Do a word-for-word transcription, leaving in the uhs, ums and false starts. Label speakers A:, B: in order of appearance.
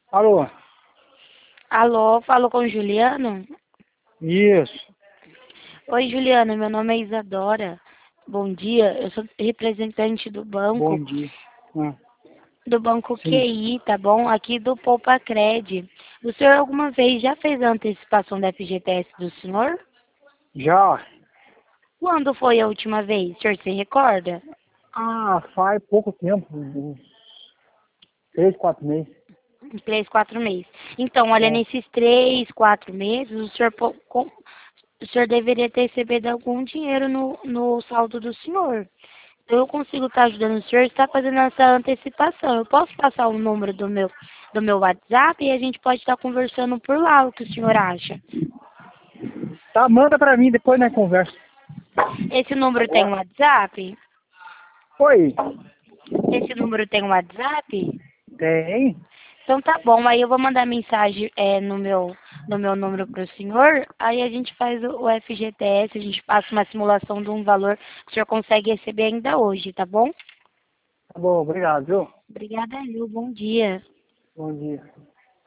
A: Alô?
B: Alô, falo com o Juliano?
A: Isso.
B: Oi, Juliano, meu nome é Isadora. Bom dia, eu sou representante do banco,
A: Bom dia. Ah,
B: do banco
A: sim.
B: Q I, tá bom? Aqui do Poupa Cred. O senhor alguma vez já fez a antecipação da F G T S do senhor?
A: Já?
B: Quando foi a última vez? O senhor se recorda?
A: Ah, faz pouco tempo. Uns três, quatro meses.
B: Em três, quatro meses. Então, olha,
A: É.
B: nesses três, quatro meses, o senhor, po- com- o senhor deveria ter recebido algum dinheiro no, no saldo do senhor. Então, eu consigo estar ajudando o senhor a estar fazendo essa antecipação. Eu posso passar o número do meu, do meu WhatsApp e a gente pode estar conversando por lá, o que o senhor acha?
A: Tá, manda pra mim, depois nós conversa.
B: Esse número tem um
A: Agora.
B: WhatsApp?
A: Oi.
B: Esse número tem um WhatsApp?
A: Tem?
B: Então tá bom, aí eu vou mandar mensagem é, no meu no meu número para o senhor, aí a gente faz o, o F G T S, a gente passa uma simulação de um valor que o senhor consegue receber ainda hoje, tá bom?
A: Tá bom, obrigado, viu?
B: Obrigada, Lu, bom dia.
A: Bom dia.